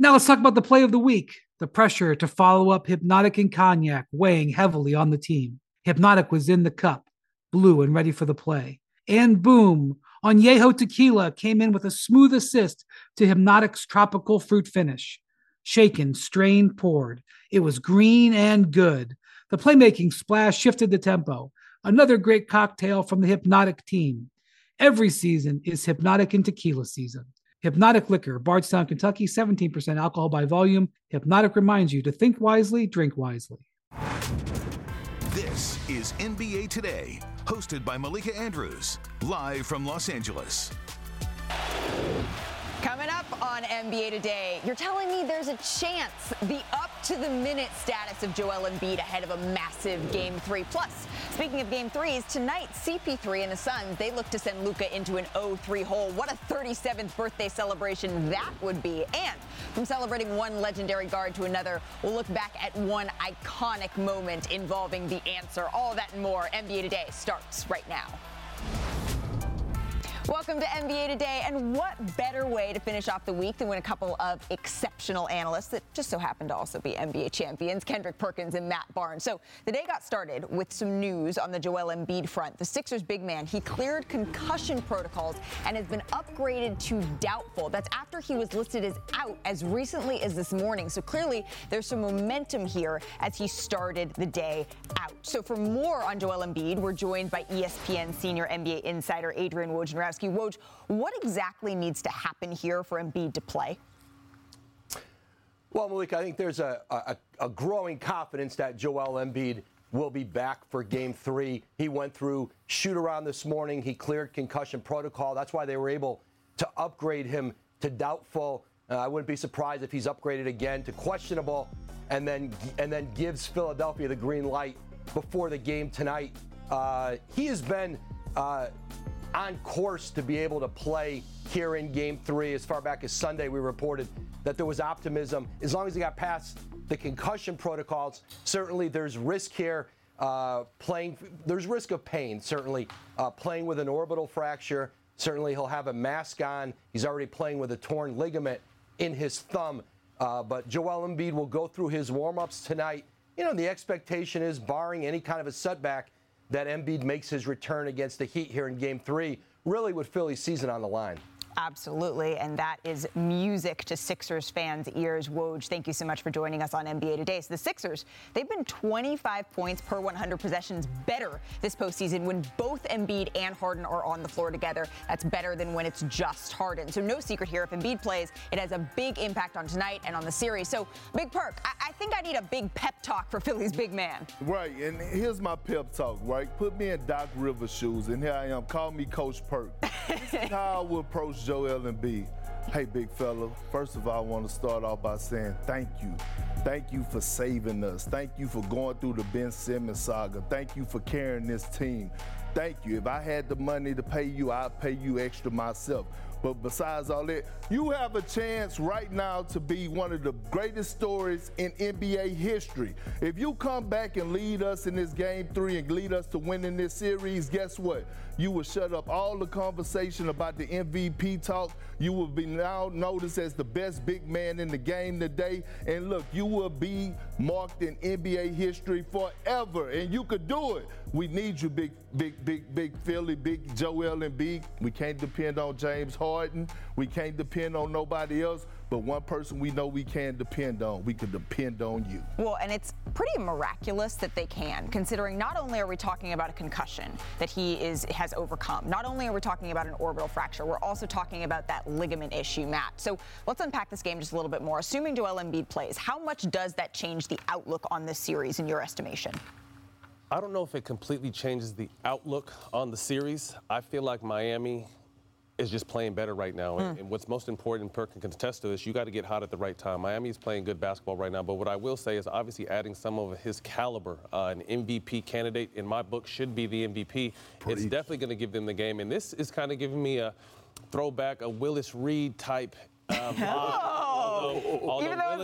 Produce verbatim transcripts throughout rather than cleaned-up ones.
Now let's talk about the play of the week. The pressure to follow up Hypnotic and Cognac weighing heavily on the team. Hypnotic was in the cup, blue and ready for the play. And boom, Añejo Tequila came in with a smooth assist to Hypnotic's tropical fruit finish. Shaken, strained, poured. It was green and good. The playmaking splash shifted the tempo. Another great cocktail from the Hypnotic team. Every season is Hypnotic and Tequila season. Hypnotic Liquor, Bardstown, Kentucky, seventeen percent alcohol by volume. Hypnotic reminds you to think wisely, drink wisely. This is N B A Today, hosted by Malika Andrews, live from Los Angeles. Coming up on N B A Today, you're telling me there's a chance the up-to-the-minute status of Joel Embiid ahead of a massive Game three. Plus, speaking of Game threes, tonight C P three and the Suns, they look to send Luka into an oh three hole. What a thirty-seventh birthday celebration that would be. And from celebrating one legendary guard to another, we'll look back at one iconic moment involving the answer. All that and more. N B A Today starts right now. Welcome to N B A Today, and what better way to finish off the week than when a couple of exceptional analysts that just so happen to also be N B A champions, Kendrick Perkins and Matt Barnes. So the day got started with some news on the Joel Embiid front. The Sixers big man, he cleared concussion protocols and has been upgraded to doubtful. That's after he was listed as out as recently as this morning. So clearly there's some momentum here as he started the day out. So for more on Joel Embiid, we're joined by E S P N senior N B A insider Adrian Wojnarowski. Woj, what exactly needs to happen here for Embiid to play? Well, Malik, I think there's a, a, a growing confidence that Joel Embiid will be back for Game three. He went through shoot-around this morning. He cleared concussion protocol. That's why they were able to upgrade him to doubtful. Uh, I wouldn't be surprised if he's upgraded again to questionable and then, and then gives Philadelphia the green light before the game tonight. Uh, he has been uh, on course to be able to play here in Game three. As far back as Sunday, we reported that there was optimism. As long as he got past the concussion protocols, certainly there's risk here. Uh, playing, there's risk of pain, certainly. Uh, playing with an orbital fracture, certainly he'll have a mask on. He's already playing with a torn ligament in his thumb. Uh, but Joel Embiid will go through his warm-ups tonight. You know, the expectation is, barring any kind of a setback, that Embiid makes his return against the Heat here in Game three, really with Philly's season on the line. Absolutely, and that is music to Sixers fans' ears. Woj, thank you so much for joining us on N B A Today. So the Sixers, they've been twenty-five points per one hundred possessions better this postseason when both Embiid and Harden are on the floor together. That's better than when it's just Harden. So no secret here, if Embiid plays, it has a big impact on tonight and on the series. So, Big Perk, I, I think I need a big pep talk for Philly's big man. Right, and here's my pep talk, right? Put me in Doc Rivers' shoes, and here I am. Call me Coach Perk. This is how I would approach Joel Embiid. Hey, big fella, first of all, I want to start off by saying thank you. Thank you for saving us. Thank you for going through the Ben Simmons saga. Thank you for carrying this team. Thank you. If I had the money to pay you, I'd pay you extra myself. But besides all that, you have a chance right now to be one of the greatest stories in N B A history. If you come back and lead us in this Game three and lead us to winning this series, guess what? You will shut up all the conversation about the M V P talk. You will be now noticed as the best big man in the game today. And look, you will be marked in N B A history forever. And you could do it. We need you, big, big, big, big Philly, big Joel Embiid. We can't depend on James Harden. We can't depend on nobody else. But one person we know we can depend on, we can depend on you. Well, and it's pretty miraculous that they can, considering not only are we talking about a concussion that he is has overcome, not only are we talking about an orbital fracture, we're also talking about that ligament issue, Matt. So let's unpack this game just a little bit more. Assuming Joel Embiid plays, how much does that change the outlook on this series in your estimation? I don't know if it completely changes the outlook on the series. I feel like Miami is just playing better right now. Mm. And, and what's most important, Perk can contest to this, you got to get hot at the right time. Miami is playing good basketball right now, but what I will say is obviously adding some of his caliber. Uh, an M V P candidate, in my book, should be the M V P. Preach. It's definitely going to give them the game. And this is kind of giving me a throwback, a Willis Reed type. Um, oh, although, although even though Willis, it's not Game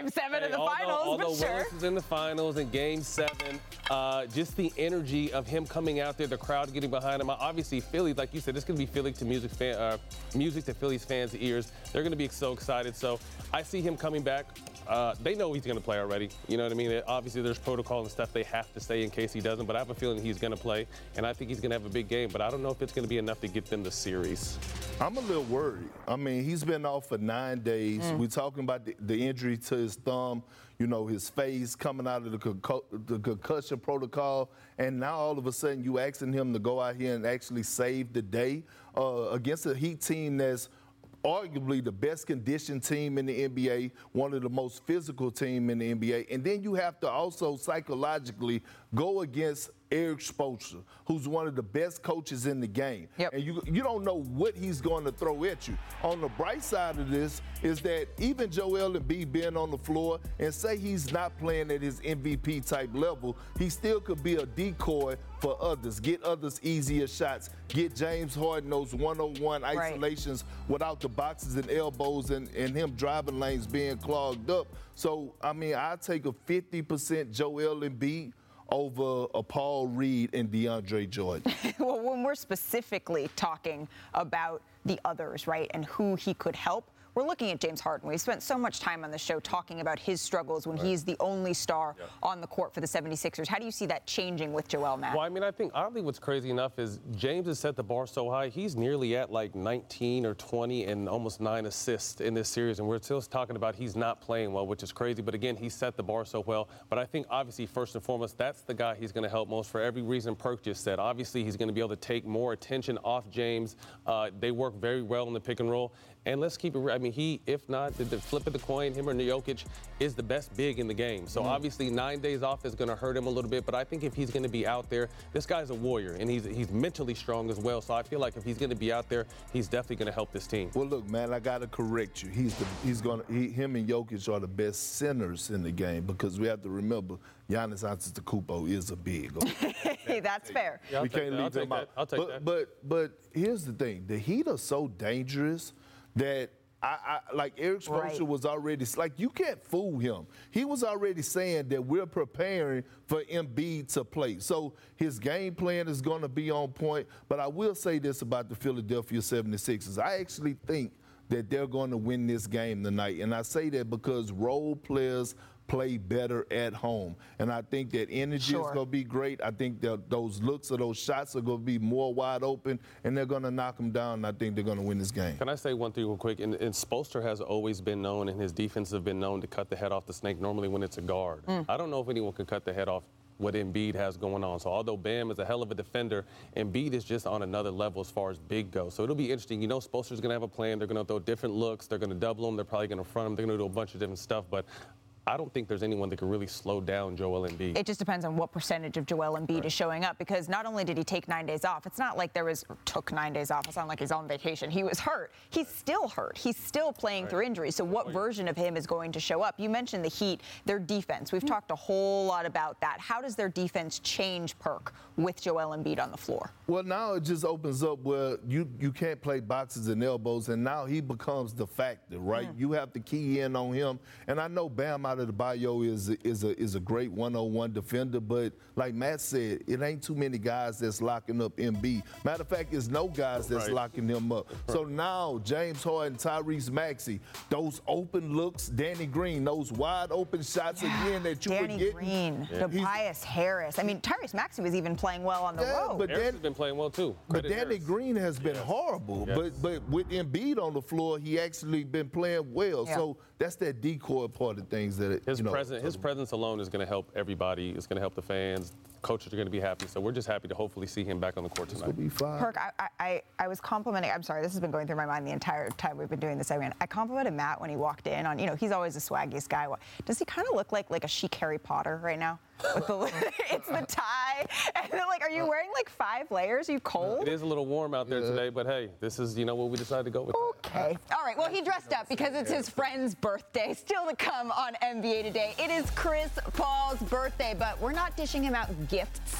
Game Seven hey, of the although, finals, although but sure. Willis was in the finals in Game Seven, uh, just the energy of him coming out there, the crowd getting behind him. Obviously, Philly, like you said, this is going to be Philly to music fan, uh, music to Phillies fans' ears. They're going to be so excited. So I see him coming back. Uh, they know he's going to play already. You know what I mean? Obviously, there's protocol and stuff they have to say in case he doesn't, but I have a feeling he's going to play, and I think he's going to have a big game, but I don't know if it's going to be enough to get them the series. I'm a little worried. I mean, he's been off for nine days. Mm. We're talking about the, the injury to his thumb, you know, his face coming out of the, concu- the concussion protocol, and now all of a sudden you asking him to go out here and actually save the day uh, against a Heat team that's arguably the best conditioned team in the N B A, one of the most physical team in the N B A. And then you have to also psychologically go against Erik Spoelstra, who's one of the best coaches in the game. Yep. And you you don't know what he's going to throw at you. On the bright side of this is that even Joel Embiid being on the floor and say he's not playing at his M V P type level, he still could be a decoy for others, get others easier shots, get James Harden those one-on-one isolations right. without the boxes and elbows and, and him driving lanes being clogged up. So, I mean, I take a fifty percent Joel Embiid over a Paul Reed and DeAndre Jordan. Well, when we're specifically talking about the others, right, and who he could help, we're looking at James Harden. We've spent so much time on the show talking about his struggles when right. he's the only star yeah. on the court for the seventy-sixers. How do you see that changing with Joel, Matt? Well, I mean, I think oddly what's crazy enough is James has set the bar so high. He's nearly at like nineteen or twenty and almost nine assists in this series, and we're still talking about he's not playing well, which is crazy. But again, he set the bar so well. But I think obviously first and foremost, that's the guy he's going to help most for every reason Perk just said. Obviously, he's going to be able to take more attention off James. Uh, they work very well in the pick and roll. And let's keep it real. I mean, he, if not, the, the flip of the coin, him or Jokic is the best big in the game. So mm-hmm. obviously nine days off is going to hurt him a little bit. But I think if he's going to be out there, this guy's a warrior, and he's he's mentally strong as well. So I feel like if he's going to be out there, he's definitely going to help this team. Well, look, man, I got to correct you. He's the he's going he, him and Jokic are the best centers in the game because we have to remember Giannis Antetokounmpo is a big. Hey, that's fair. Yeah, we can't leave him out. I'll take but, that. But but here's the thing: the Heat are so dangerous that. I, I, like Erik Spoelstra right. was already, like you can't fool him. He was already saying that we're preparing for Embiid to play. So his game plan is going to be on point. But I will say this about the Philadelphia seventy-sixers. I actually think that they're going to win this game tonight. And I say that because role players play better at home. And I think that energy sure. is going to be great. I think that those looks or those shots are going to be more wide open, and they're going to knock them down, and I think they're going to win this game. Can I say one thing real quick? And, and Spoelstra has always been known, and his defense have been known to cut the head off the snake normally when it's a guard. Mm. I don't know if anyone can cut the head off what Embiid has going on. So although Bam is a hell of a defender, Embiid is just on another level as far as big goes. So it'll be interesting. You know, Spoelstra's going to have a plan. They're going to throw different looks. They're going to double him. They're probably going to front him. They're going to do a bunch of different stuff. But I don't think there's anyone that can really slow down Joel Embiid. It just depends on what percentage of Joel Embiid right. is showing up, because not only did he take nine days off, it's not like there was, or took nine days off, it's not like he's on vacation. He was hurt. He's still hurt. He's still playing right. through injuries. So what oh, yeah. version of him is going to show up? You mentioned the Heat, their defense. We've mm-hmm. talked a whole lot about that. How does their defense change, Perk, with Joel Embiid on the floor? Well, now it just opens up where you, you can't play boxes and elbows, and now he becomes the factor, right? Mm. You have to key in on him. And I know Bam Adebayo is Is a, is a is a great one-on-one defender, but like Matt said, it ain't too many guys that's locking up Embiid. Matter of fact, there's no guys that's right. locking him up. So now James Harden, Tyrese Maxey, those open looks, Danny Green, those wide open shots yeah. again that you Danny were getting. Green, yeah. Tobias Harris. I mean, Tyrese Maxey was even playing well on the yeah, road. But Harris Dan, has been playing well too. But Credit Danny Harris. Green has been yes. horrible. Yes. But but with Embiid on the floor, he actually been playing well. Yeah. So that's that decoy part of things that it, his you know, presence his presence alone is going to help everybody. It's going to help the fans. Coaches are going to be happy. So we're just happy to hopefully see him back on the court tonight. It's going to be fine. Perk, I, I, I was complimenting, I'm sorry, this has been going through my mind the entire time we've been doing this segment. I complimented Matt when he walked in on, you know, he's always the swaggiest guy. Does he kind of look like like a chic Harry Potter right now? With the, it's the tie. And then, like, are you wearing like five layers? Are you cold? It is a little warm out there yeah. today, but hey, this is, you know, what we decided to go with. Okay. All right. Well, he dressed up because it's his friend's birthday. Still to come on N B A Today. It is Chris Paul's birthday, but we're not dishing him out gifts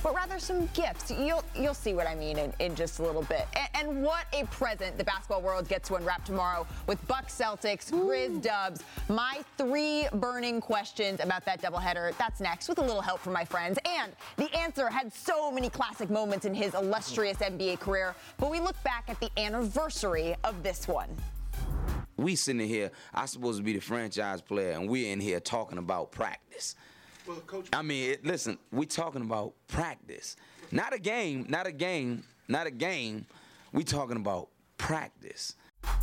but rather some gifts. You'll you'll see what I mean in, in just a little bit. And, and what a present the basketball world gets to unwrap tomorrow with Bucks Celtics, Grizz Dubs. My three burning questions about that doubleheader. That's next with a little help from my friends. And the answer had so many classic moments in his illustrious N B A career. But we look back at the anniversary of this one. We sitting here, I'm supposed to be the franchise player, and we're in here talking about practice. Well, Coach, I mean, it, listen, we talking about practice. Not a game, not a game, not a game. We talking about practice.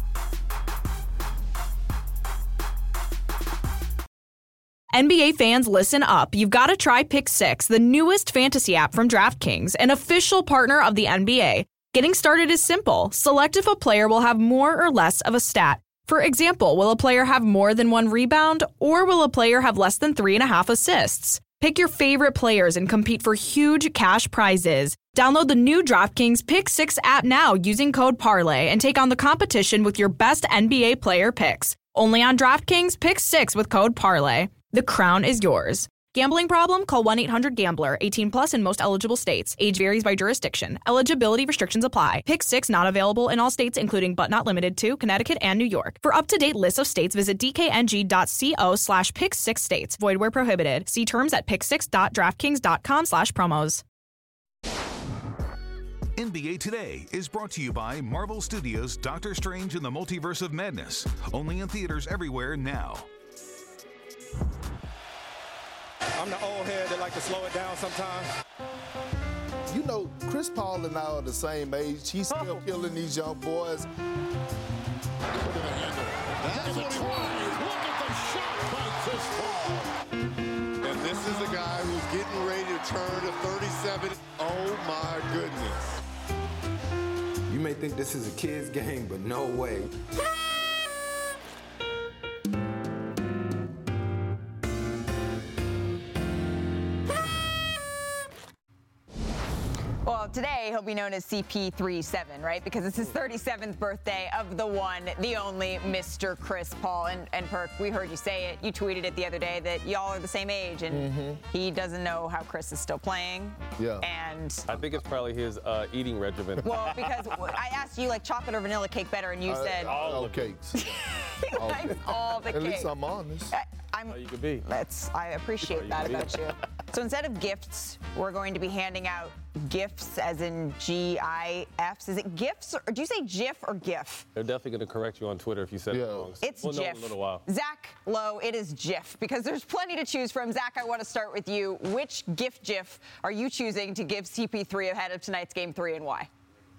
N B A fans, listen up. You've got to try Pick Six, the newest fantasy app from DraftKings, an official partner of the N B A. Getting started is simple. Select if a player will have more or less of a stat. For example, will a player have more than one rebound, or will a player have less than three and a half assists? Pick your favorite players and compete for huge cash prizes. Download the new DraftKings Pick Six app now using code Parlay and take on the competition with your best N B A player picks. Only on DraftKings Pick Six with code Parlay. The crown is yours. Gambling problem? Call one eight hundred gambler. eighteen plus in most eligible states. Age varies by jurisdiction. Eligibility restrictions apply. Pick Six not available in all states, including but not limited to Connecticut and New York. For up-to-date lists of states, visit dkng.co slash pick six states. Void where prohibited. See terms at pick six dot draftkings dot com slash promos. N B A Today is brought to you by Marvel Studios' Doctor Strange in the Multiverse of Madness. Only in theaters everywhere now. I'm the old head that like to slow it down sometimes. you know, Chris Paul and I are the same age. He's still killing these young boys. That's what he wants. Look at the shot by Chris Paul. And this is a guy who's getting ready to turn to thirty-seven. Oh, my goodness. You may think this is a kid's game, but no way. Well, today he'll be known as C P thirty-seven, right? Because it's his thirty-seventh birthday of the one, the only Mister Chris Paul. And, and Perk, we heard you say it. You tweeted it the other day that y'all are the same age, and mm-hmm. he doesn't know how Chris is still playing. Yeah. And I think it's probably his uh, eating regimen. Well, because I asked you, like, chocolate or vanilla cake better, and you uh, said all cakes. he all likes cakes. all the At cake. At least I'm honest. I, I'm, That's how you could be. That's, I appreciate that you about you. So instead of gifts, we're going to be handing out gifts, as in G I Fs. Is it gifts, or do you say GIF or GIF? They're definitely going to correct you on Twitter if you said yeah. it wrong. It's we'll GIF. know in a little while. Zach Lowe, it is GIF, because there's plenty to choose from. Zach, I want to start with you. Which GIF GIF are you choosing to give C P three ahead of tonight's game three, and why?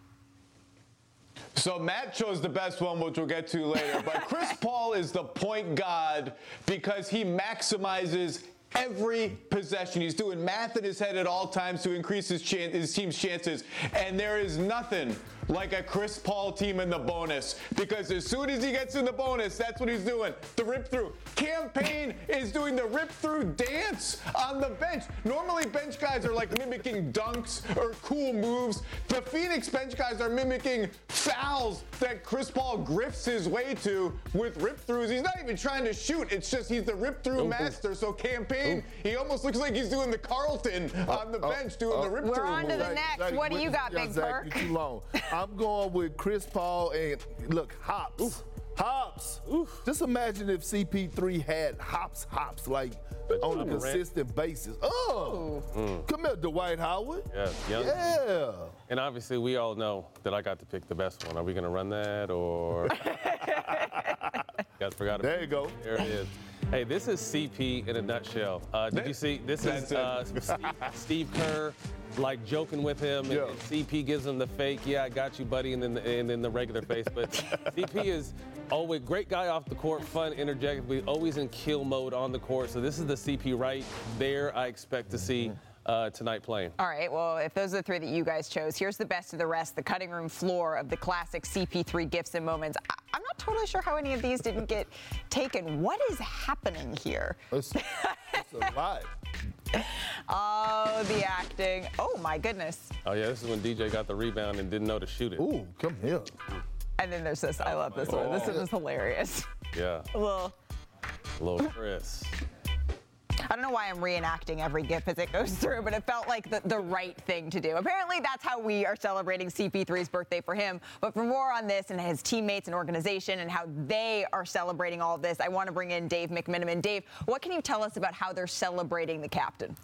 So Matt chose the best one, which we'll get to later. But Chris Paul is the point god because he maximizes every possession. He's doing math in his head at all times to increase his, chan- his team's chances. And there is nothing like a Chris Paul team in the bonus, because as soon as he gets in the bonus, that's what he's doing. The rip through. Cam Payne is doing the rip through dance on the bench. Normally bench guys are like mimicking dunks or cool moves. The Phoenix bench guys are mimicking fouls that Chris Paul grifts his way to with rip throughs. He's not even trying to shoot. It's just he's the rip through master. So Cam Payne, he almost looks like he's doing the Carlton on the uh, bench doing uh, the rip We're through on to move. the next. Zach, What do you got, yeah, Big Zach, Perk? you're too long. I'm going with Chris Paul and, look, hops. Oof. Hops. Oof. Just imagine if C P three had hops, hops, like That's on a Durant. consistent basis. Oh, mm. Come here, Dwight Howard. Yeah, young. Yeah. And obviously, we all know that I got to pick the best one. Are we going to run that, or? Guys forgot about There you go. There it is. Hey, this is C P in a nutshell. Uh, did you see? This is uh, Steve, Steve Kerr, like joking with him, and, Yeah. and C P gives him the fake, "Yeah, I got you, buddy," and then the, and then the regular face. But C P is always great guy off the court, fun, energetic, but always in kill mode on the court. So this is the C P right there. I expect to see uh, tonight playing. All right, well, if those are the three that you guys chose, here's the best of the rest, the cutting room floor of the classic C P three gifts and moments. I- I'm not totally sure how any of these didn't get taken. What is happening here? It's, it's a lot. Oh, the acting. Oh, my goodness. Oh yeah, this is when D J got the rebound and didn't know to shoot it. Ooh, come here. And then there's this. I love this one. This one is hilarious. Yeah. Well, Little Chris. all I don't know why I'm reenacting every GIF as it goes through, but it felt like the, the right thing to do. Apparently, that's how we are celebrating C P three's birthday for him. But for more on this and his teammates and organization and how they are celebrating all of this, I want to bring in Dave McMenamin. Dave, what can you tell us about how they're celebrating the captain?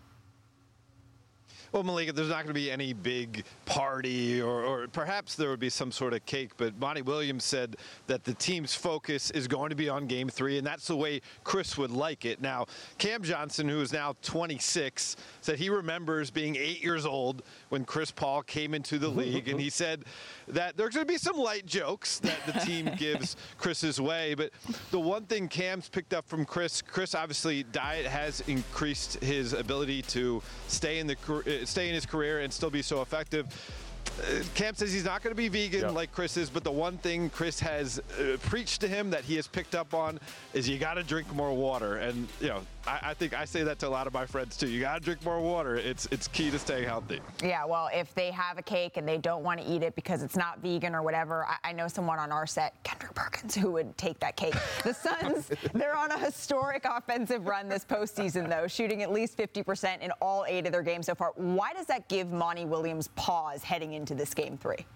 Well, Malika, there's not going to be any big party, or, or perhaps there would be some sort of cake, but Monty Williams said that the team's focus is going to be on game three, and that's the way Chris would like it. Now, Cam Johnson, who is now twenty-six, said he remembers being eight years old when Chris Paul came into the league, and he said that there's going to be some light jokes that the team gives Chris's way, but the one thing Cam's picked up from Chris, Chris obviously diet has increased his ability to stay in the stay in his career and still be so effective. Uh, Cam says he's not going to be vegan yeah. like Chris is, but the one thing Chris has uh, preached to him that he has picked up on is you got to drink more water. And, you know, I, I think I say that to a lot of my friends, too. You got to drink more water. It's it's key to staying healthy. Yeah, well, if they have a cake and they don't want to eat it because it's not vegan or whatever, I, I know someone on our set, Kendrick Perkins, who would take that cake. The Suns, they're on a historic offensive run this postseason, though, shooting at least fifty percent in all eight of their games so far. Why does that give Monty Williams pause heading into this game three?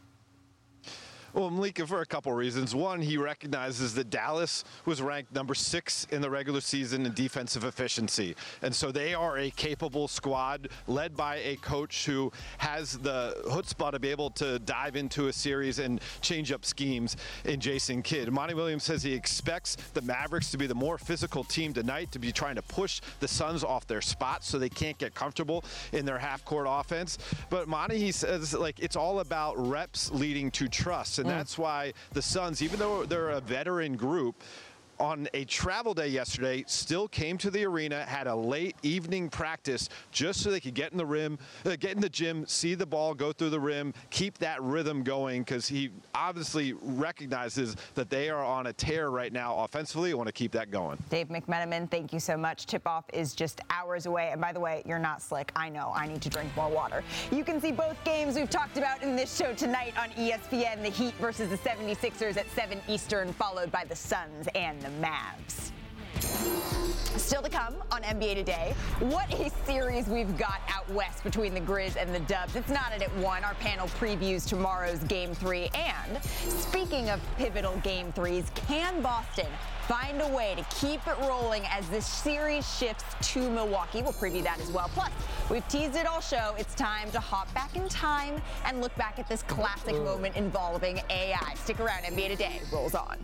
Well, Malika, for a couple reasons. One, he recognizes that Dallas was ranked number six in the regular season in defensive efficiency. And so they are a capable squad led by a coach who has the chutzpah to be able to dive into a series and change up schemes in Jason Kidd. Monty Williams says he expects the Mavericks to be the more physical team tonight, to be trying to push the Suns off their spots so they can't get comfortable in their half-court offense. But Monty, he says, like, it's all about reps leading to trust. And that's why the Suns, even though they're a veteran group, on a travel day yesterday, still came to the arena, had a late evening practice just so they could get in the rim, uh, get in the gym, see the ball go through the rim, keep that rhythm going, because he obviously recognizes that they are on a tear right now offensively. I want to keep that going. Dave McMenamin, thank you so much. Tip-off is just hours away. And by the way, you're not slick. I know. I need to drink more water. You can see both games we've talked about in this show tonight on E S P N. The Heat versus the seventy-sixers at seven Eastern, followed by the Suns and the Mavs. Still to come on N B A Today, what a series we've got out west between the Grizz and the Dubs. It's not at one. Our panel previews tomorrow's Game three. And speaking of pivotal Game threes, can Boston find a way to keep it rolling as this series shifts to Milwaukee? We'll preview that as well. Plus, we've teased it all show. It's time to hop back in time and look back at this classic moment involving A I. Stick around. N B A Today rolls on.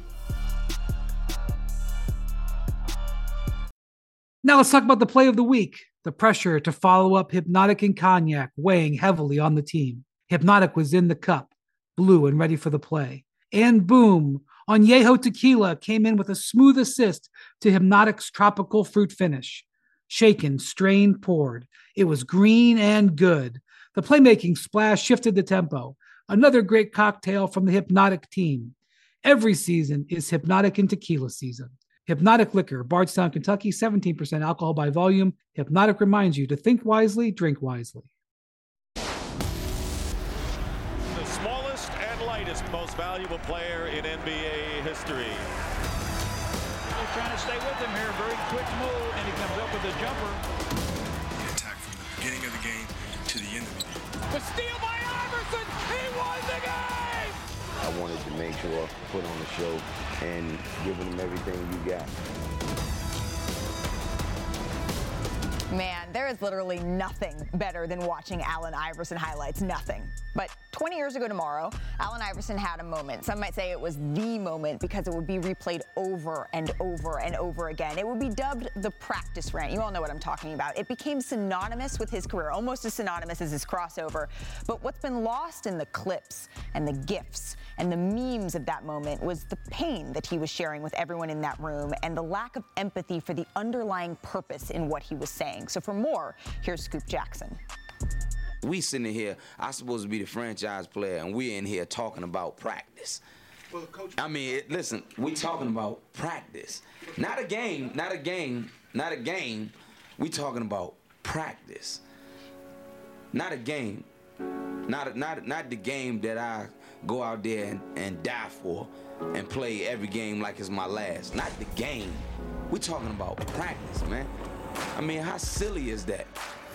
Now let's talk about the play of the week. The pressure to follow up Hypnotic and Cognac weighing heavily on the team. Hypnotic was in the cup, blue and ready for the play. And boom, Añejo Tequila came in with a smooth assist to Hypnotic's tropical fruit finish. Shaken, strained, poured. It was green and good. The playmaking splash shifted the tempo. Another great cocktail from the Hypnotic team. Every season is Hypnotic and Tequila season. Hypnotic Liquor, Bardstown, Kentucky, seventeen percent alcohol by volume. Hypnotic reminds you to think wisely, drink wisely. The smallest and lightest, most valuable player in N B A history. They're trying to stay with him here. Very quick move, and he comes up with a jumper. The attack from the beginning of the game to the end of the game. The steal by Iverson. He won the game. I wanted to make sure I put on the show and giving them everything you got. Man, there is literally nothing better than watching Allen Iverson highlights. Nothing. But twenty years ago tomorrow, Allen Iverson had a moment. Some might say it was the moment because it would be replayed over and over and over again. It would be dubbed the practice rant. You all know what I'm talking about. It became synonymous with his career, almost as synonymous as his crossover. But what's been lost in the clips and the GIFs and the memes of that moment was the pain that he was sharing with everyone in that room and the lack of empathy for the underlying purpose in what he was saying. So for more, here's Scoop Jackson. We sitting here, I'm supposed to be the franchise player, and we're in here talking about practice. Well, Coach, I mean, it, listen, we talking about practice. Not a game, not a game, not a game. We talking about practice. Not a game. Not, not, not the game that I go out there and, and die for and play every game like it's my last. Not the game. We talking about practice, man. I mean, how silly is that?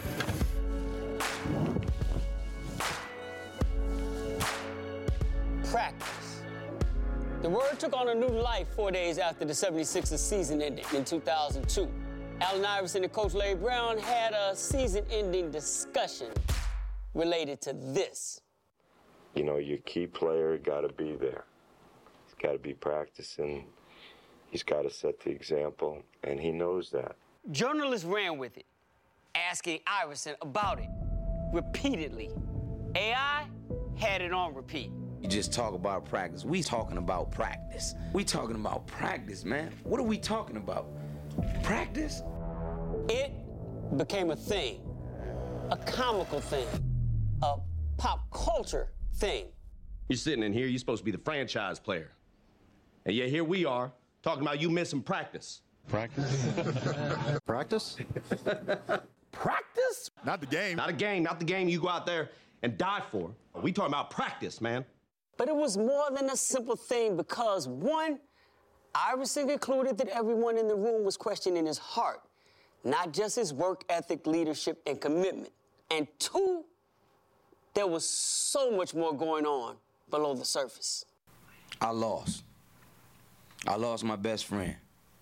Practice. The word took on a new life four days after the seventy-sixers season ended in two thousand two. Allen Iverson and Coach Larry Brown had a season-ending discussion related to this. You know, your key player got to be there. He's got to be practicing. He's got to set the example, and he knows that. Journalists ran with it, asking Iverson about it repeatedly. A I had it on repeat. You just talk about practice. We talking about practice. We talking about practice, man. What are we talking about? Practice? It became a thing, a comical thing, a pop culture thing. You're sitting in here, you're supposed to be the franchise player. And yet here we are, talking about you missing practice. Practice? Practice? Practice? Not the game. Not a game, not the game you go out there and die for. We talking about practice, man. But it was more than a simple thing because, one, Iverson concluded that everyone in the room was questioning his heart, not just his work ethic, leadership, and commitment. And two, there was so much more going on below the surface. I lost. I lost my best friend.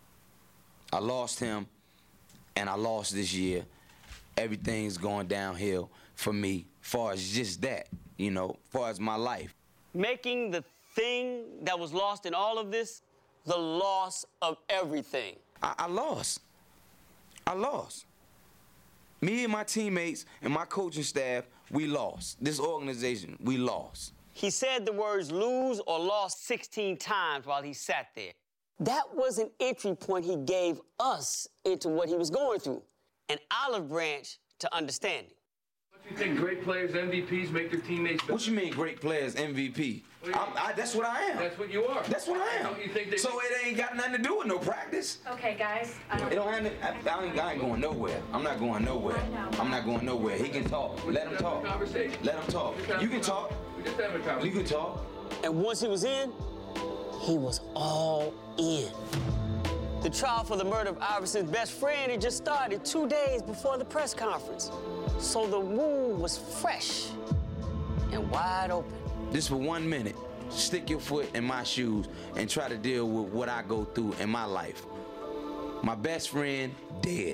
I lost him, and I lost this year. Everything's going downhill for me, far as just that, you know, far as my life. Making the thing that was lost in all of this the loss of everything. I, I lost. I lost. Me and my teammates and my coaching staff, we lost. This organization, we lost. He said the words lose or lost sixteen times while he sat there. That was an entry point he gave us into what he was going through, an olive branch to understanding. Don't you think great players, M V Ps, make their teammates better? What you mean great players, M V P? I'm, I, that's what I am. That's what you are. That's what I am. Don't you think they so it ain't got nothing to do with no practice. Okay, guys. I don't It don't have to, I, I, ain't, I ain't going nowhere. I'm not going nowhere. I'm not going nowhere. He can talk. Let him talk. Let him talk. You can talk. You can talk. And once he was in, he was all in. The trial for the murder of Iverson's best friend had just started two days before the press conference. So the wound was fresh and wide open. Just for one minute, stick your foot in my shoes and try to deal with what I go through in my life. My best friend, dead.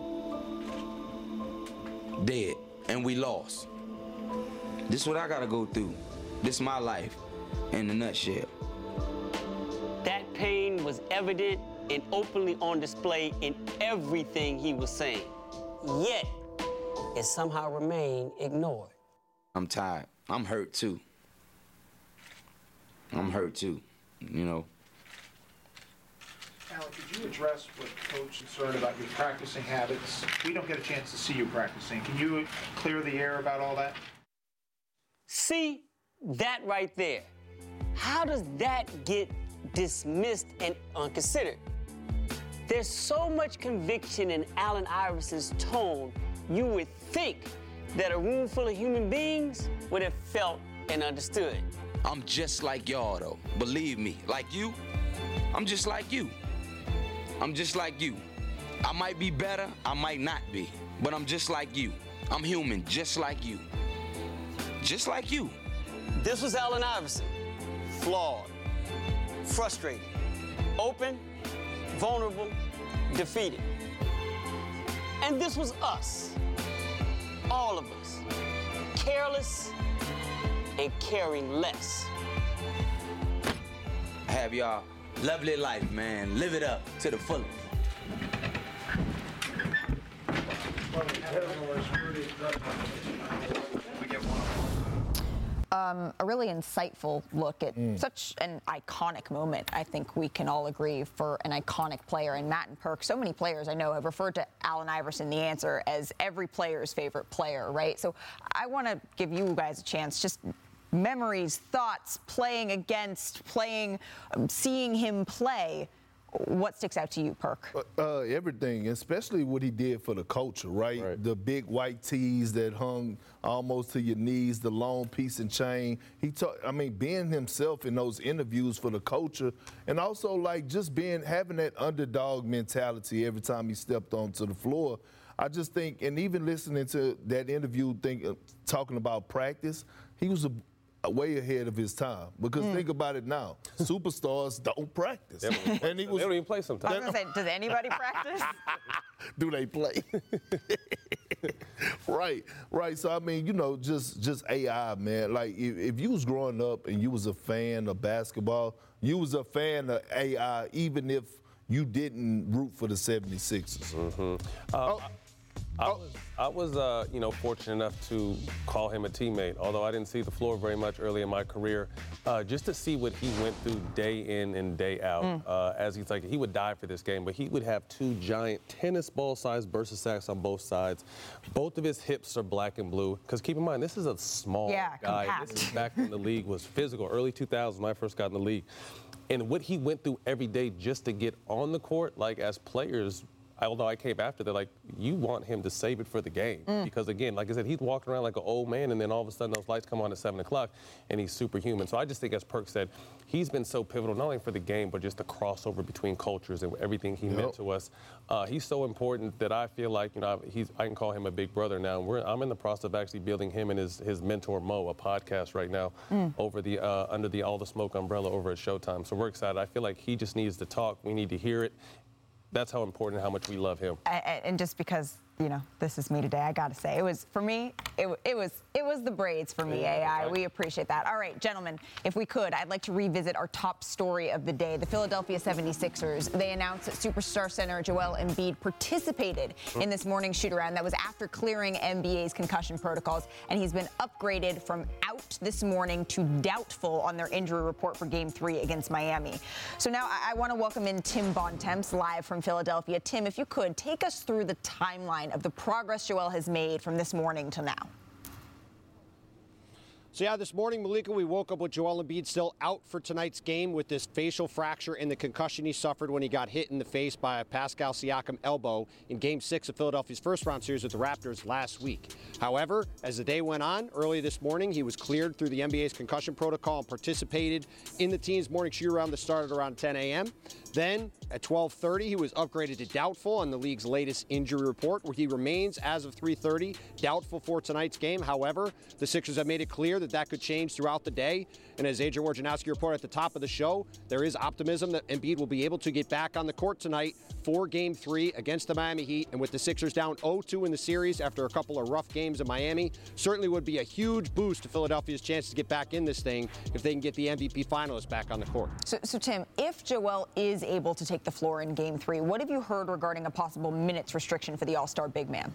Dead. And we lost. This is what I gotta go through. This is my life in a nutshell. That pain was evident and openly on display in everything he was saying. Yet, it somehow remained ignored. I'm tired. I'm hurt too. I'm hurt too, you know. Allen, could you address what Coach concerned about your practicing habits? We don't get a chance to see you practicing. Can you clear the air about all that? See, that right there. How does that get dismissed and unconsidered? There's so much conviction in Allen Iverson's tone, you would think that a room full of human beings would have felt and understood. I'm just like y'all, though. Believe me, like you, I'm just like you. I'm just like you. I might be better, I might not be, but I'm just like you. I'm human, just like you. Just like you. This was Allen Iverson, flawed, frustrated, open, vulnerable, defeated. And this was us, all of us, careless and caring less. Have y'all lovely life, man. Live it up to the fullest. Um, a really insightful look at mm. such an iconic moment. I think we can all agree for an iconic player. And Matt and Perk, so many players I know have referred to Allen Iverson, the answer, as every player's favorite player, right? So I want to give you guys a chance, just memories, thoughts, playing against, playing, um, seeing him play. What sticks out to you, Perk? Uh, everything, especially what he did for the culture, right? right? The big white tees that hung almost to your knees, the long piece and chain. He talk, I mean, being himself in those interviews for the culture, and also like just being having that underdog mentality every time he stepped onto the floor. I just think, and even listening to that interview, think, uh, talking about practice, he was a way ahead of his time. Because mm. think about it now. Superstars don't practice. They don't, and he was, they don't even play sometimes. I was going to say, does anybody practice? Do they play? right, right. So, I mean, you know, just just A I, man. Like, if, if you was growing up and you was a fan of basketball, you was a fan of A I, even if you didn't root for the seventy-sixers. Mm-hmm. Uh, oh. I was, I was uh, you know, fortunate enough to call him a teammate, although I didn't see the floor very much early in my career, uh, just to see what he went through day in and day out. Mm. Uh, as he's like, he would die for this game, but he would have two giant tennis ball-sized burst of sacks on both sides. Both of his hips are black and blue, because keep in mind, this is a small yeah, guy. Compact. This is back when the league was physical, early two thousands when I first got in the league. And what he went through every day just to get on the court, like as players, although I came after, they're like, you want him to save it for the game. Mm. Because, again, like I said, he's walking around like an old man, and then all of a sudden those lights come on at seven o'clock, and he's superhuman. So I just think, as Perk said, he's been so pivotal, not only for the game, but just the crossover between cultures and everything he yep. meant to us. Uh, he's so important that I feel like, you know, he's, I can call him a big brother now. And we're, I'm in the process of actually building him and his, his mentor, Mo, a podcast right now mm. over the uh, under the All the Smoke umbrella over at Showtime. So we're excited. I feel like he just needs to talk. We need to hear it. That's how important, how much we love him. And just because, you know, this is me today, I got to say, it was, for me, it, it was it was the braids for me, A I. We appreciate that. All right, gentlemen, if we could, I'd like to revisit our top story of the day. The Philadelphia seventy-sixers, they announced that superstar center Joel Embiid participated in this morning's shoot-around. That was after clearing N B A's concussion protocols, and he's been upgraded from out this morning to doubtful on their injury report for Game three against Miami. So now I, I want to welcome in Tim Bontemps, live from Philadelphia. Tim, if you could, take us through the timeline of the progress Joel has made from this morning to now. So, yeah, this morning, Malika, we woke up with Joel Embiid still out for tonight's game with this facial fracture and the concussion he suffered when he got hit in the face by a Pascal Siakam elbow in Game six of Philadelphia's first-round series with the Raptors last week. However, as the day went on, early this morning, he was cleared through the N B A's concussion protocol and participated in the team's morning shoot-around that started around ten a.m. Then, at twelve thirty, he was upgraded to doubtful on the league's latest injury report, where he remains, as of three thirty, doubtful for tonight's game. However, the Sixers have made it clear that that could change throughout the day. And as Adrian Wojnarowski reported at the top of the show, there is optimism that Embiid will be able to get back on the court tonight for Game three against the Miami Heat. And with the Sixers down oh two in the series after a couple of rough games in Miami, certainly would be a huge boost to Philadelphia's chances to get back in this thing if they can get the M V P finalists back on the court. So, so Tim, if Joel is able to take the floor in Game three, what have you heard regarding a possible minutes restriction for the All-Star big man?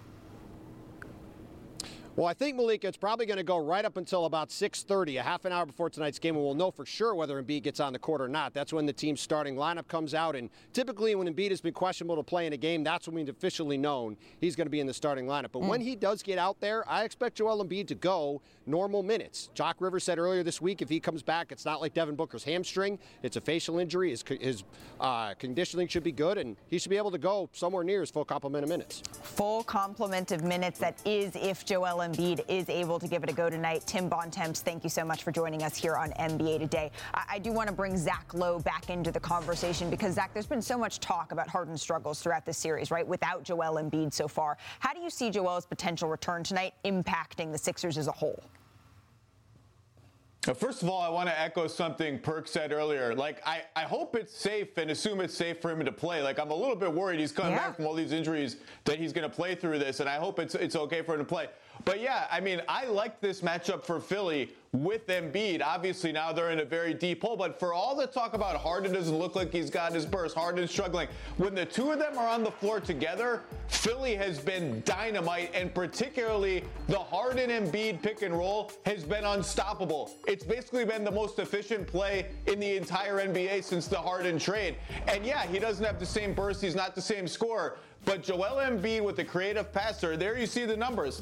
Well, I think, Malika, it's probably going to go right up until about six thirty, a half an hour before tonight's game, and we'll know for sure whether Embiid gets on the court or not. That's when the team's starting lineup comes out, and typically when Embiid has been questionable to play in a game, that's when we've officially known he's going to be in the starting lineup. But mm. when he does get out there, I expect Joel Embiid to go normal minutes. Jock Rivers said earlier this week if he comes back, it's not like Devin Booker's hamstring. It's a facial injury. His, his uh, conditioning should be good, and he should be able to go somewhere near his full complement of minutes. Full complement of minutes, that is if Joel Embiid is able to give it a go tonight. Tim Bontemps, thank you so much for joining us here on N B A Today. I, I do want to bring Zach Lowe back into the conversation because, Zach, there's been so much talk about Harden's struggles throughout this series, right, without Joel Embiid so far. How do you see Joel's potential return tonight impacting the Sixers as a whole? First of all, I want to echo something Perk said earlier. Like, I, I hope it's safe and assume it's safe for him to play. Like, I'm a little bit worried he's coming yeah. back from all these injuries that he's going to play through this, and I hope it's it's okay for him to play. But, yeah, I mean, I like this matchup for Philly with Embiid. Obviously, now they're in a very deep hole. But for all the talk about Harden doesn't look like he's got his burst, Harden's struggling, when the two of them are on the floor together, Philly has been dynamite, and particularly the Harden Embiid pick and roll has been unstoppable. It's basically been the most efficient play in the entire N B A since the Harden trade. And, yeah, he doesn't have the same burst. He's not the same scorer. But Joel Embiid with the creative passer, there you see the numbers.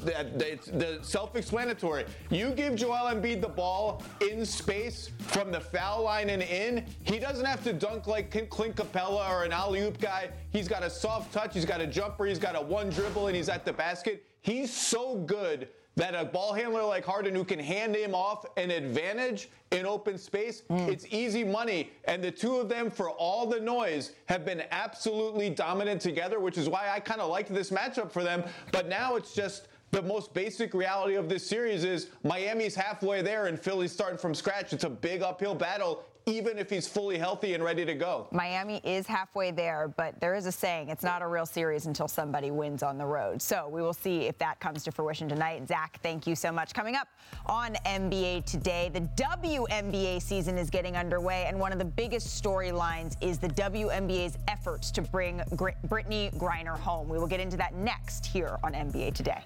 It's the self-explanatory. You give Joel Embiid the ball in space from the foul line and in, he doesn't have to dunk like Clint Capella or an alley-oop guy. He's got a soft touch, he's got a jumper, he's got a one dribble, and he's at the basket. He's so good that a ball handler like Harden who can hand him off an advantage in open space, mm. it's easy money. And the two of them, for all the noise, have been absolutely dominant together, which is why I kind of liked this matchup for them. But now it's just the most basic reality of this series is Miami's halfway there and Philly's starting from scratch. It's a big uphill battle, even if he's fully healthy and ready to go. Miami is halfway there, but there is a saying, it's not a real series until somebody wins on the road. So we will see if that comes to fruition tonight. Zach, thank you so much. Coming up on N B A Today, the W N B A season is getting underway, and one of the biggest storylines is the W N B A's efforts to bring Gr- Brittney Griner home. We will get into that next here on N B A Today.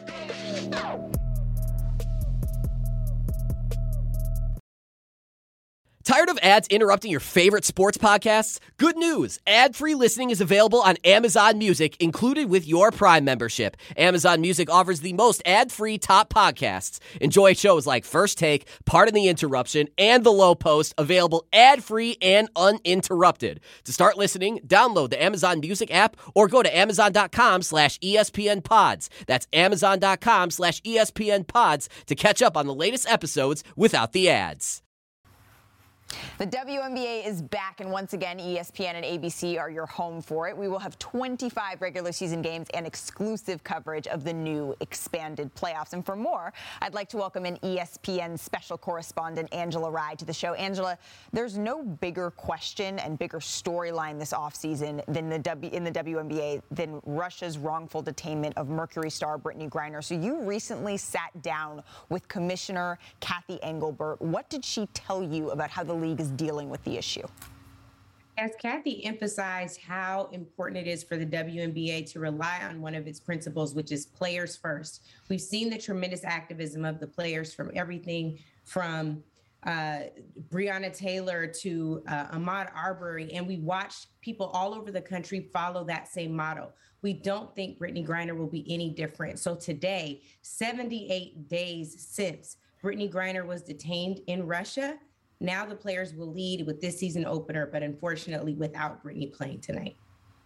Tired of ads interrupting your favorite sports podcasts? Good news! Ad-free listening is available on Amazon Music, included with your Prime membership. Amazon Music offers the most ad-free top podcasts. Enjoy shows like First Take, Pardon the Interruption, and The Low Post, available ad-free and uninterrupted. To start listening, download the Amazon Music app or go to amazon.com slash ESPN pods. That's amazon.com slash ESPN pods to catch up on the latest episodes without the ads. The W N B A is back, and once again, E S P N and A B C are your home for it. We will have twenty-five regular season games and exclusive coverage of the new expanded playoffs. And for more, I'd like to welcome in E S P N special correspondent Angela Rye to the show. Angela, there's no bigger question and bigger storyline this offseason than the W in the W N B A than Russia's wrongful detainment of Mercury star Brittney Griner. So you recently sat down with Commissioner Cathy Engelbert. What did she tell you about how the league is dealing with the issue? As Cathy emphasized how important it is for the W N B A to rely on one of its principles, which is players first. We've seen the tremendous activism of the players, from everything from uh, Breonna Taylor to uh, Ahmaud Arbery, and we watched people all over the country follow that same model. We don't think Brittney Griner will be any different. So today, seventy-eight days since Brittney Griner was detained in Russia, now the players will lead with this season opener, but unfortunately without Brittney playing tonight.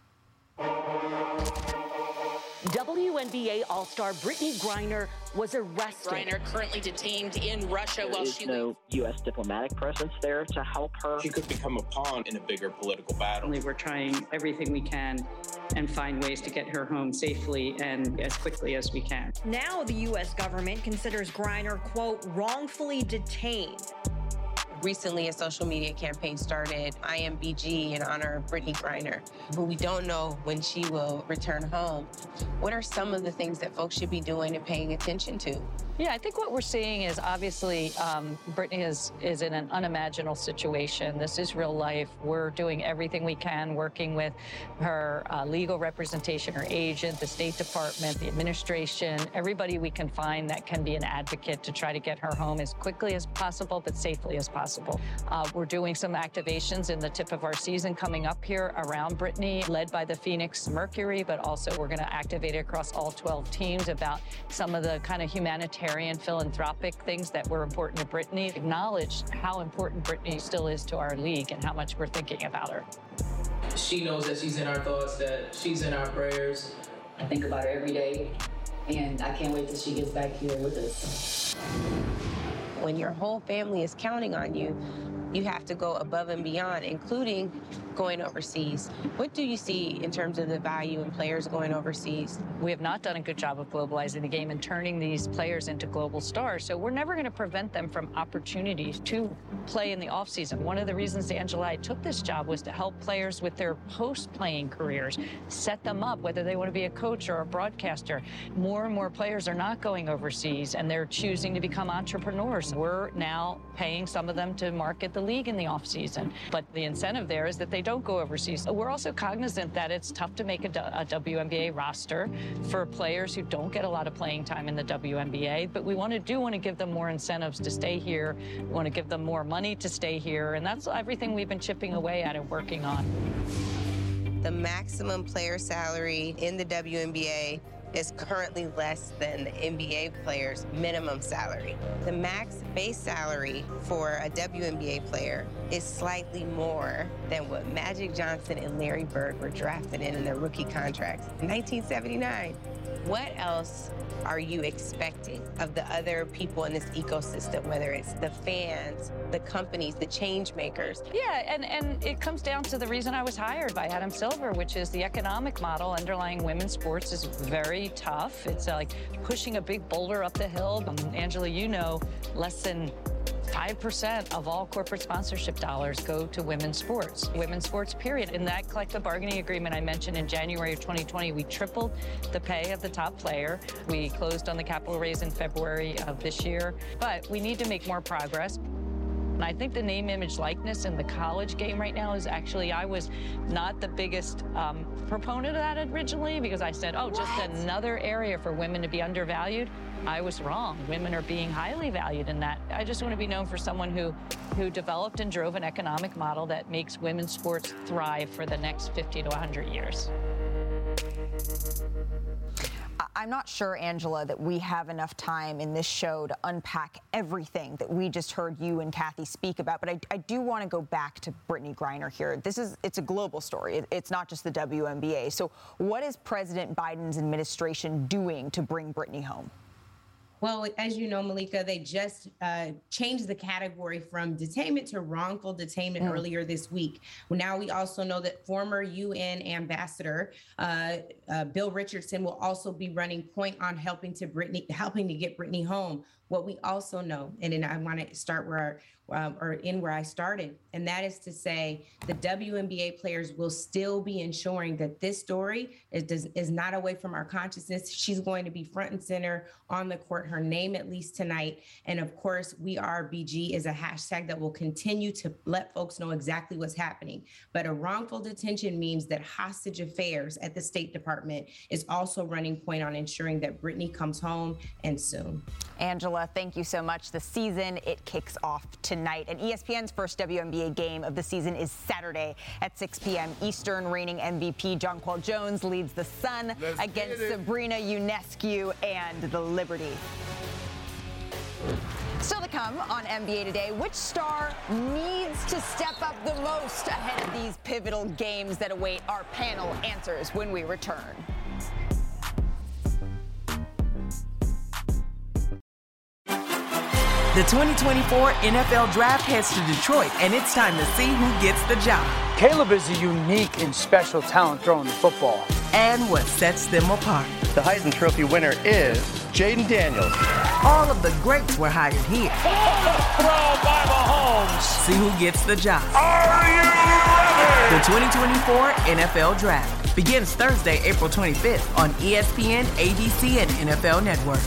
W N B A All-Star Brittney Griner was arrested. Griner currently detained in Russia there while is she no U S diplomatic presence there to help her. She could become a pawn in a bigger political battle. We're trying everything we can and find ways to get her home safely and as quickly as we can. Now the U S government considers Griner, quote, wrongfully detained. Recently, a social media campaign started, I am B G, in honor of Brittney Griner, but we don't know when she will return home. What are some of the things that folks should be doing and paying attention to? Yeah, I think what we're seeing is obviously um, Brittney is, is in an unimaginable situation. This is real life. We're doing everything we can, working with her uh, legal representation, her agent, the State Department, the administration, everybody we can find that can be an advocate to try to get her home as quickly as possible, but safely as possible. Uh, we're doing some activations in the tip of our season coming up here around Brittney, led by the Phoenix Mercury, but also we're going to activate it across all twelve teams about some of the kind of humanitarian philanthropic things that were important to Brittney. Acknowledge how important Brittney still is to our league and how much we're thinking about her. She knows that she's in our thoughts, that she's in our prayers. I think about her every day, and I can't wait till she gets back here with us. When your whole family is counting on you, you have to go above and beyond, including going overseas. What do you see in terms of the value in players going overseas? We have not done a good job of globalizing the game and turning these players into global stars. So we're never going to prevent them from opportunities to play in the offseason. One of the reasons Angela and I took this job was to help players with their post-playing careers, set them up, whether they want to be a coach or a broadcaster. More and more players are not going overseas, and they're choosing to become entrepreneurs. We're now paying some of them to market the league in the offseason. But the incentive there is that they don't go overseas. We're also cognizant that it's tough to make a, a W N B A roster for players who don't get a lot of playing time in the W N B A, but we want to do want to give them more incentives to stay here. We want to give them more money to stay here, and that's everything we've been chipping away at and working on. The maximum player salary in the W N B A is currently less than the N B A player's minimum salary. The max base salary for a W N B A player is slightly more than what Magic Johnson and Larry Bird were drafted in in their rookie contracts in nineteen seventy-nine. What else are you expecting of the other people in this ecosystem, whether it's the fans, the companies, the change makers? Yeah, and, and it comes down to the reason I was hired by Adam Silver, which is the economic model underlying women's sports is very tough. It's uh, like pushing a big boulder up the hill. Um, Angela, you know, less than five percent of all corporate sponsorship dollars go to women's sports, women's sports, period. In that collective bargaining agreement I mentioned in January of twenty twenty, we tripled the pay of the top player. We closed on the capital raise in February of this year, but we need to make more progress. And I think the name, image, likeness in the college game right now is actually, I was not the biggest um, proponent of that originally because I said, oh, just what? Another area for women to be undervalued. I was wrong. Women are being highly valued in that. I just want to be known for someone who, who developed and drove an economic model that makes women's sports thrive for the next fifty to one hundred years. I'm not sure, Angela, that we have enough time in this show to unpack everything that we just heard you and Kathy speak about. But I, I do want to go back to Brittney Griner here. This is it's a global story. It, it's not just the W N B A. So what is President Biden's administration doing to bring Brittney home? Well, as you know, Malika, they just uh, changed the category from detainment to wrongful detainment mm. earlier this week. Well, now we also know that former U N ambassador uh, uh, Bill Richardson will also be running point on helping to Brittney, helping to get Brittney home. What we also know, and then I want to start where, um, or in where I started, and that is to say the W N B A players will still be ensuring that this story is, does, is not away from our consciousness. She's going to be front and center on the court, her name at least tonight. And of course, We Are B G is a hashtag that will continue to let folks know exactly what's happening. But a wrongful detention means that hostage affairs at the State Department is also running point on ensuring that Brittney comes home and soon. Angela, thank you so much. The season, it kicks off tonight. And E S P N's first W N B A game of the season is Saturday at six p.m. Eastern. Reigning M V P Jonquel Jones leads the Sun Let's against Sabrina Ionescu and the Liberty. Still to come on N B A Today, which star needs to step up the most ahead of these pivotal games that await? Our panel answers when we return. The twenty twenty-four N F L Draft heads to Detroit, and it's time to see who gets the job. Caleb is a unique and special talent throwing the football. And what sets them apart. The Heisman Trophy winner is Jaden Daniels. All of the greats were hired here. Throw by Mahomes. See who gets the job. Are you ready? The twenty twenty-four N F L Draft begins Thursday, April twenty-fifth on E S P N, A B C, and N F L Network.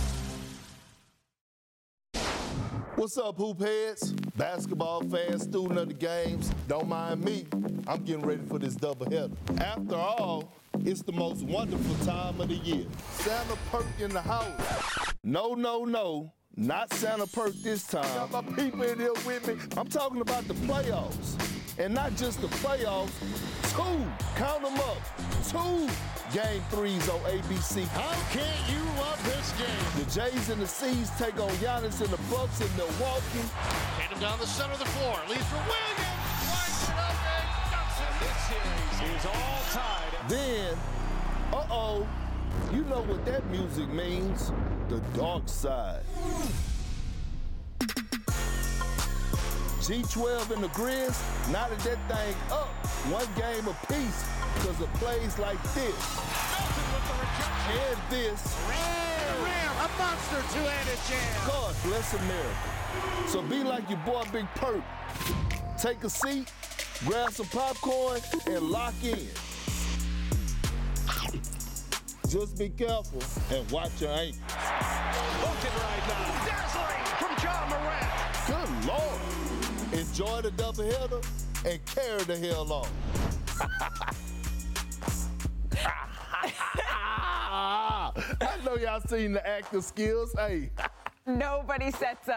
What's up, hoop heads? Basketball fans, student of the games. Don't mind me. I'm getting ready for this doubleheader. After all, it's the most wonderful time of the year. Santa Perk in the house. No, no, no. Not Santa Perk this time. Got my people in here with me. I'm talking about the playoffs. And not just the playoffs. Two. Count them up. Two. Game threes on A B C. How can't you love this game? The Jays and the C's take on Giannis and the Bucks in Milwaukee. Hit him down the center of the floor. Leads for Williams. Winds it up and dumps it. This series is all tied. Then, uh-oh, you know what that music means. The dark side. G twelve in the Grizz, knotted that thing up. One game apiece because of plays like this. And this. Ram, Ram, a monster two-handed jam. God bless America. So be like your boy Big Perk. Take a seat, grab some popcorn, and lock in. Just be careful and watch your ankles. Looking right now. Dazzling from John Morant. Good Lord. Enjoy the doubleheader and carry the hell on. I know y'all seen the acting skills. Hey. Nobody sets up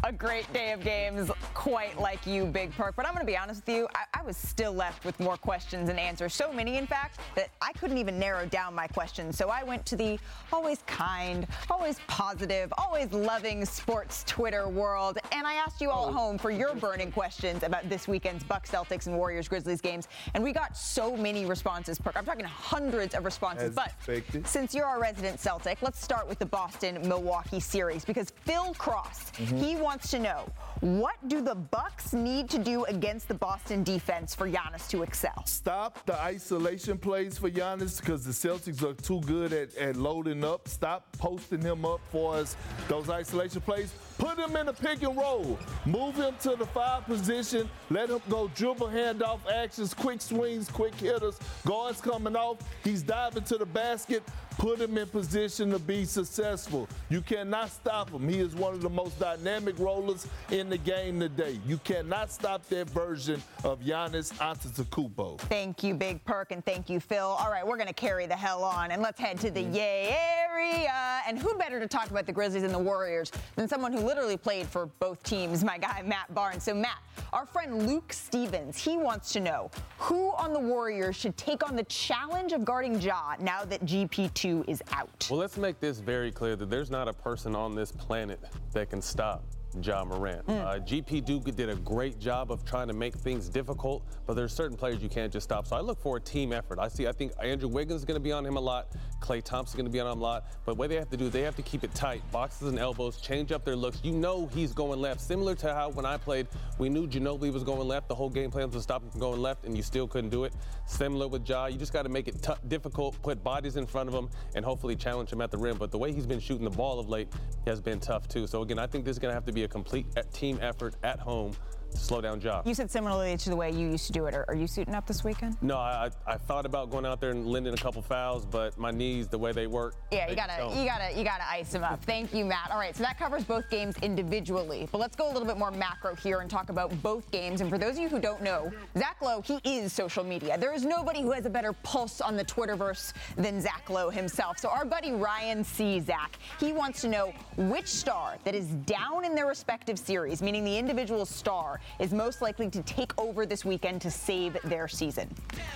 A great day of games, quite like you, Big Perk. But I'm going to be honest with you, I, I was still left with more questions and answers. So many, in fact, that I couldn't even narrow down my questions. So I went to the always kind, always positive, always loving sports Twitter world. And I asked you all at home for your burning questions about this weekend's Bucks, Celtics, and Warriors, Grizzlies games. And we got so many responses, Perk. I'm talking hundreds of responses. As but expected. Since you're our resident Celtic, let's start with the Boston-Milwaukee series. Because Phil Cross, mm-hmm. he wants to know, what do the Bucks need to do against the Boston defense for Giannis to excel? Stop the isolation plays for Giannis because the Celtics are too good at, at loading up. Stop posting him up for us, those isolation plays. Put him in a pick and roll. Move him to the five position. Let him go dribble, handoff actions, quick swings, quick hitters. Guards coming off. He's diving to the basket. Put him in position to be successful. You cannot stop him. He is one of the most dynamic rollers in the game today. You cannot stop that version of Giannis Antetokounmpo. Thank you, Big Perk, and thank you, Phil. All right, we're going to carry the hell on, and let's head to the mm-hmm. Yay area. And who better to talk about the Grizzlies and the Warriors than someone who literally played for both teams, my guy, Matt Barnes. So, Matt, our friend Luke Stevens, he wants to know who on the Warriors should take on the challenge of guarding Ja now that G P two is out. Well, let's make this very clear that there's not a person on this planet that can stop Ja Morant. Mm. Uh, G P Duke did a great job of trying to make things difficult, but there's certain players you can't just stop. So I look for a team effort. I see, I think Andrew Wiggins is going to be on him a lot. Klay Thompson is going to be on him a lot. But what they have to do, they have to keep it tight, boxes and elbows, change up their looks. You know he's going left. Similar to how when I played, we knew Ginobili was going left. The whole game plan was to stop him from going left, and you still couldn't do it. Similar with Ja. You just got to make it t- difficult, put bodies in front of him, and hopefully challenge him at the rim. But the way he's been shooting the ball of late has been tough, too. So, again, I think this is going to have to be a complete team effort at home to slow down Ja. You said similarly to the way you used to do it. Are, are you suiting up this weekend? No, I, I thought about going out there and lending a couple fouls, but my knees, the way they work. Yeah, you gotta, don't. you gotta, you gotta ice them up. Thank you, Matt. All right, so that covers both games individually, but let's go a little bit more macro here and talk about both games. And for those of you who don't know, Zach Lowe, he is social media. There is nobody who has a better pulse on the Twitterverse than Zach Lowe himself. So our buddy Ryan C. Zach, he wants to know which star that is down in their respective series, meaning the individual star, is most likely to take over this weekend to save their season.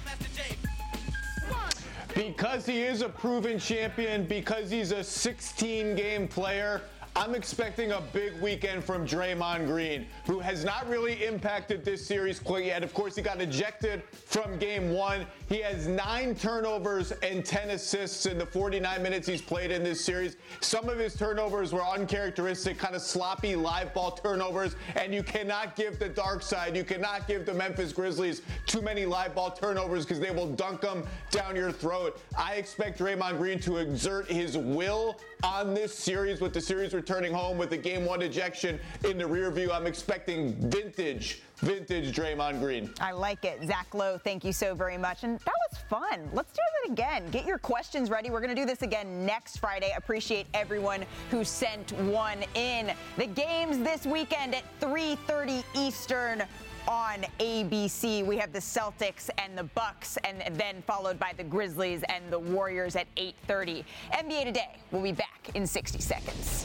Because he is a proven champion, because he's a sixteen-game player, I'm expecting a big weekend from Draymond Green, who has not really impacted this series quite yet. Of course, he got ejected from game one. He has nine turnovers and ten assists in the forty-nine minutes he's played in this series. Some of his turnovers were uncharacteristic, kind of sloppy live ball turnovers, and you cannot give the dark side, you cannot give the Memphis Grizzlies too many live ball turnovers because they will dunk them down your throat. I expect Draymond Green to exert his will on this series, with the series returning home with the game one ejection in the rear view. I'm expecting vintage, vintage Draymond Green. I like it. Zach Lowe, thank you so very much. And that was fun. Let's do that again. Get your questions ready. We're going to do this again next Friday. Appreciate everyone who sent one in. The games this weekend at three thirty Eastern on A B C. We have the Celtics and the Bucks, and then followed by the Grizzlies and the Warriors at eight thirty. N B A Today will be back in sixty seconds.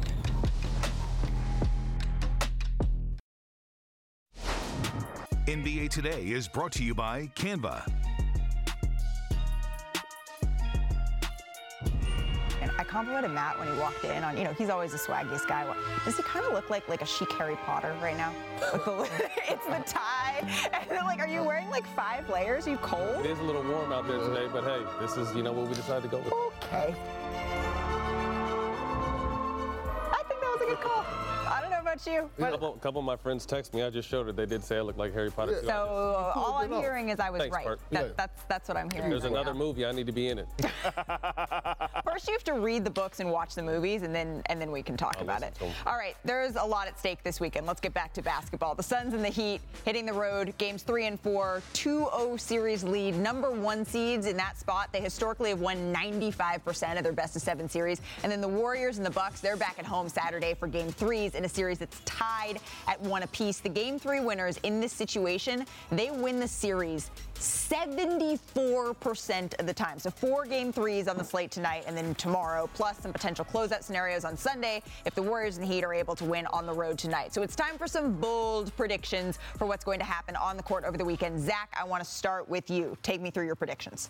N B A Today is brought to you by Canva. And I complimented Matt when he walked in on, you know, he's always the swaggiest guy. Does he kind of look like like a chic Harry Potter right now? With the, it's the tie. And they're like, are you wearing like five layers? Are you cold? It is a little warm out there today, but hey, this is, you know, what we decided to go with. Okay. I think that was a good call. I don't know about you. A couple, couple of my friends text me. I just showed it. They did say I look like Harry Potter. So uh, all I'm hearing is I was Thanks, right. Bart. That, Yeah. That's that's what I'm hearing. There's right another now. movie. I need to be in it. First, you have to read the books and watch the movies, and then and then we can talk I'll about it. listen to 'em. All right, there's a lot at stake this weekend. Let's get back to basketball. The Suns and the Heat hitting the road. Games three and four, two oh series lead. Number one seeds in that spot. They historically have won ninety-five percent of their best of seven series. And then the Warriors and the Bucks, they're back at home Saturday for game threes in a series It's tied at one apiece. The game three winners in this situation, they win the series seventy-four percent of the time. So four game threes on the slate tonight and then tomorrow, plus some potential closeout scenarios on Sunday if the Warriors and the Heat are able to win on the road tonight. So it's time for some bold predictions for what's going to happen on the court over the weekend. Zach, I want to start with you. Take me through your predictions.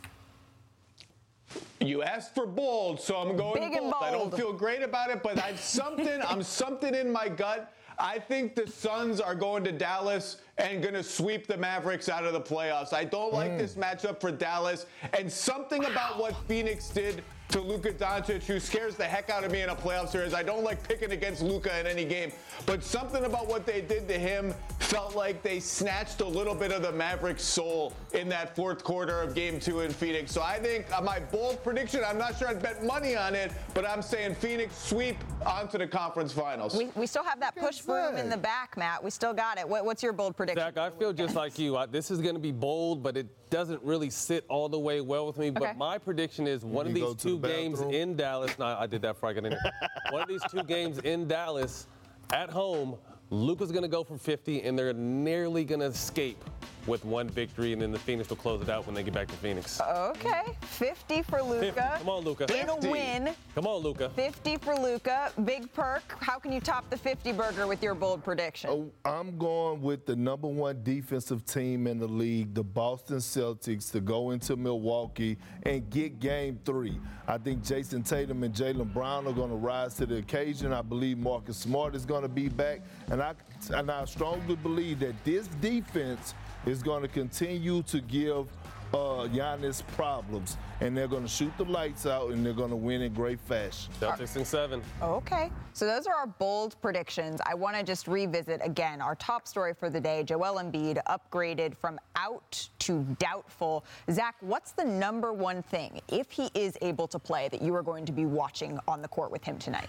You asked for bold, so I'm going Big and bold. bold. I don't feel great about it, but I've something, I'm something in my gut. I think the Suns are going to Dallas and going to sweep the Mavericks out of the playoffs. I don't like Mm. this matchup for Dallas. And something wow. about what Phoenix did to Luka Doncic, who scares the heck out of me in a playoff series. I don't like picking against Luka in any game, but something about what they did to him felt like they snatched a little bit of the Mavericks' soul in that fourth quarter of game two in Phoenix. So I think uh, my bold prediction, I'm not sure I'd bet money on it, but I'm saying Phoenix sweep onto the conference finals. We, we still have that push broom in the back, Matt. We still got it. What, what's your bold prediction? Zach, I feel just like you. I, this is going to be bold, but it doesn't really sit all the way well with me. Okay. But my prediction is one of these two games in Dallas. No, I did that before I got in here. One of these two games in Dallas at home, Luka's going to go for fifty, and they're nearly going to escape with one victory, and then the Phoenix will close it out when they get back to Phoenix. Okay, fifty for Luka. Come on, Luka. In a win. Come on, Luka. fifty for Luka. Big Perk. How can you top the fifty burger with your bold prediction? Oh, I'm going with the number one defensive team in the league, the Boston Celtics, to go into Milwaukee and get game three. I think Jason Tatum and Jaylen Brown are going to rise to the occasion. I believe Marcus Smart is going to be back. And I, and I strongly believe that this defense is going to continue to give uh, Giannis problems. And they're going to shoot the lights out, and they're going to win in great fashion. Celtics in seven. Okay. So those are our bold predictions. I want to just revisit again our top story for the day. Joel Embiid upgraded from out to doubtful. Zach, what's the number one thing, if he is able to play, that you are going to be watching on the court with him tonight?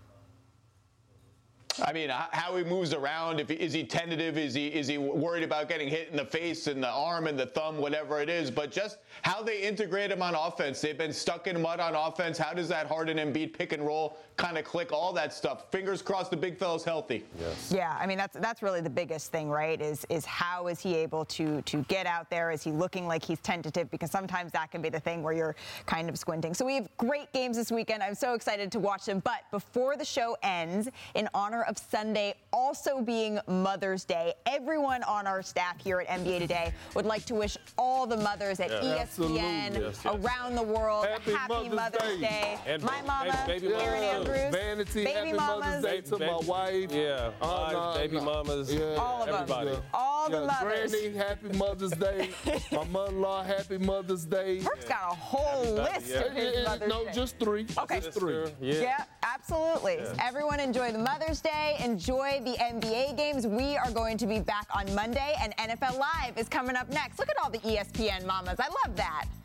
I mean, how he moves around. If he, is he tentative? Is he is he worried about getting hit in the face and the arm and the thumb, whatever it is? But just how they integrate him on offense. They've been stuck in mud on offense. How does that Harden Embiid pick and roll kind of click? All that stuff. Fingers crossed the big fella's healthy. Yes. Yeah, I mean that's that's really the biggest thing, right? Is is how is he able to to get out there? Is he looking like he's tentative? Because sometimes that can be the thing where you're kind of squinting. So we have great games this weekend. I'm so excited to watch them. But before the show ends, in honor of Sunday also being Mother's Day, everyone on our staff here at N B A Today would like to wish all the mothers at Yeah. E S P N Yes, yes. around the world Happy a happy Mother's Mother's, Day. Day. And My mama, baby- baby Erin mamas. Andrews, Vanity, baby happy mamas, Mother's Day to my wife. Yeah, Oh, wives, no, baby no. mamas, Yeah. all of everybody. them, all the Yeah, mothers. Granny, happy Mother's Day. My mother-in-law, happy Mother's Day. Perk's got a whole Everybody, list yeah. of his Eh, eh, Mother's no, Day. just three. Okay. Just three. Yeah. Yeah, absolutely. Everyone enjoy the Mother's Day. Enjoy the N B A games. We are going to be back on Monday, and N F L Live is coming up next. Look at all the E S P N mamas. I love that.